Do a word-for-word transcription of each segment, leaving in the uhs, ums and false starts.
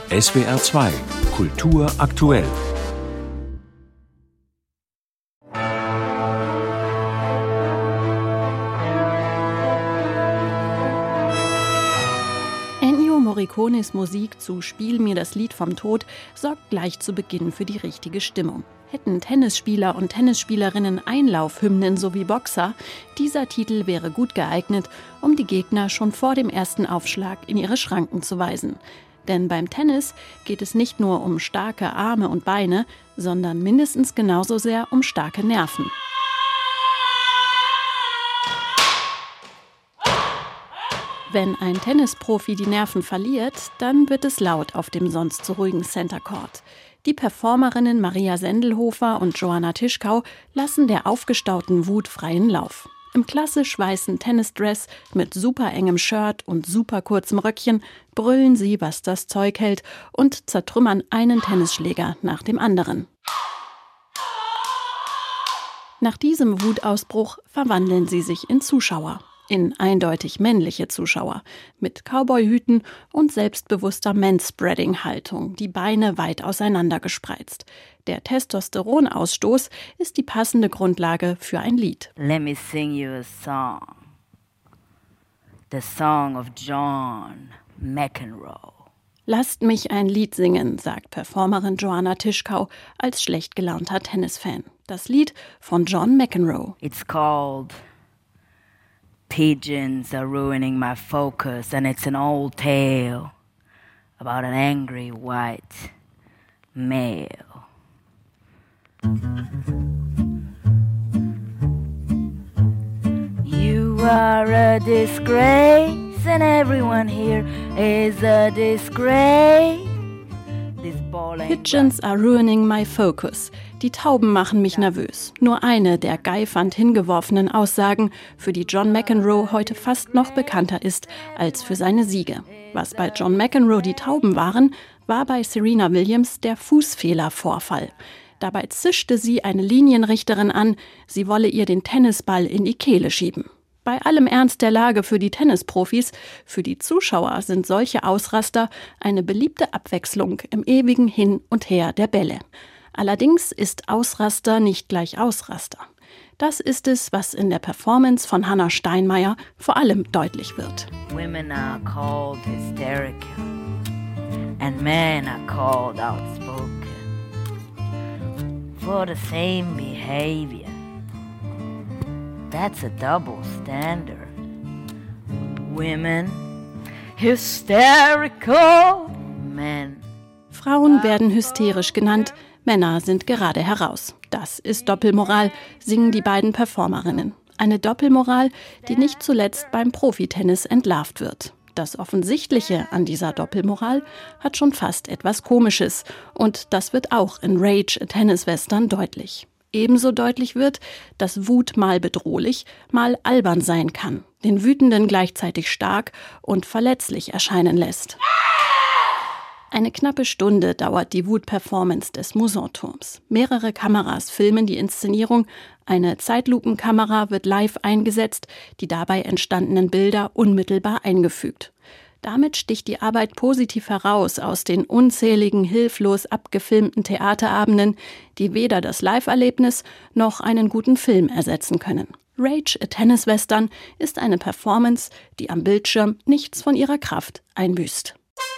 S W R zwei Kultur aktuell. Ennio Morricones Musik zu »Spiel mir das Lied vom Tod« sorgt gleich zu Beginn für die richtige Stimmung. Hätten Tennisspieler und Tennisspielerinnen Einlaufhymnen sowie Boxer, dieser Titel wäre gut geeignet, um die Gegner schon vor dem ersten Aufschlag in ihre Schranken zu weisen. Denn beim Tennis geht es nicht nur um starke Arme und Beine, sondern mindestens genauso sehr um starke Nerven. Wenn ein Tennisprofi die Nerven verliert, dann wird es laut auf dem sonst so ruhigen Center Court. Die Performerinnen Maria Sendelhofer und Joanna Tischkau lassen der aufgestauten Wut freien Lauf. Im klassisch weißen Tennisdress mit super engem Shirt und super kurzem Röckchen brüllen sie, was das Zeug hält, und zertrümmern einen Tennisschläger nach dem anderen. Nach diesem Wutausbruch verwandeln sie sich in Zuschauer. In eindeutig männliche Zuschauer, mit Cowboyhüten und selbstbewusster Manspreading-Haltung, die Beine weit auseinander gespreizt. Der Testosteronausstoß ist die passende Grundlage für ein Lied. Let me sing you a song. The song of John McEnroe. Lasst mich ein Lied singen, sagt Performerin Joanna Tischkau als schlecht gelaunter Tennisfan. Das Lied von John McEnroe. It's called Pigeons Are Ruining My Focus, and it's an old tale about an angry white male. You are a disgrace, and everyone here is a disgrace. Pigeons are ruining my focus. Die Tauben machen mich nervös. Nur eine der geifernd hingeworfenen Aussagen, für die John McEnroe heute fast noch bekannter ist als für seine Siege. Was bei John McEnroe die Tauben waren, war bei Serena Williams der Fußfehlervorfall. Dabei zischte sie eine Linienrichterin an, sie wolle ihr den Tennisball in die Kehle schieben. Bei allem Ernst der Lage für die Tennisprofis, für die Zuschauer sind solche Ausraster eine beliebte Abwechslung im ewigen Hin und Her der Bälle. Allerdings ist Ausraster nicht gleich Ausraster. Das ist es, was in der Performance von Hannah Steinmeier vor allem deutlich wird. Women are called hysterical and men are called outspoken for the same behavior. That's a double standard. Women, hysterical, men. Frauen werden hysterisch genannt, Männer sind gerade heraus. Das ist Doppelmoral, singen die beiden Performerinnen. Eine Doppelmoral, die nicht zuletzt beim Profitennis entlarvt wird. Das Offensichtliche an dieser Doppelmoral hat schon fast etwas Komisches. Und das wird auch in Rage, a Tennis Western, deutlich. Ebenso deutlich wird, dass Wut mal bedrohlich, mal albern sein kann, den Wütenden gleichzeitig stark und verletzlich erscheinen lässt. Eine knappe Stunde dauert die Wut-Performance des Musanturms. Mehrere Kameras filmen die Inszenierung, eine Zeitlupenkamera wird live eingesetzt, die dabei entstandenen Bilder unmittelbar eingefügt. Damit sticht die Arbeit positiv heraus aus den unzähligen, hilflos abgefilmten Theaterabenden, die weder das Live-Erlebnis noch einen guten Film ersetzen können. Rage, a Tennis Western ist eine Performance, die am Bildschirm nichts von ihrer Kraft einbüßt.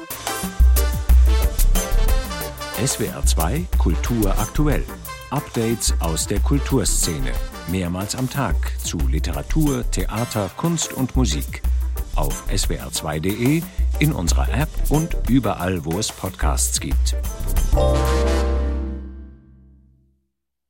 S W R zwei Kultur aktuell. Updates aus der Kulturszene. Mehrmals am Tag zu Literatur, Theater, Kunst und Musik. Auf S W R zwei punkt de, in unserer App und überall, wo es Podcasts gibt.